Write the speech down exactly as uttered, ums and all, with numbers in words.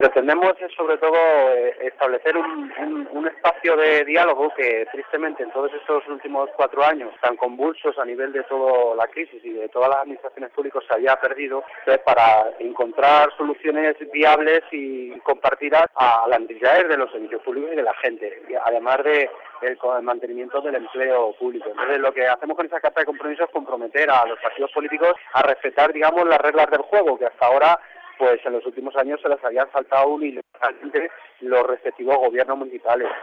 Pretendemos es sobre todo eh, establecer un, un, un espacio de diálogo que tristemente en todos estos últimos cuatro años tan convulsos a nivel de toda la crisis y de todas las administraciones públicas se había perdido, entonces, para encontrar soluciones viables y compartidas a las necesidades de los servicios públicos y de la gente, además de el, el mantenimiento del empleo público. Entonces lo que hacemos con esa carta de compromiso es comprometer a los partidos políticos a respetar, digamos, las reglas del juego que hasta ahora pues en los últimos años se les habían saltado unilateralmente los respectivos gobiernos municipales.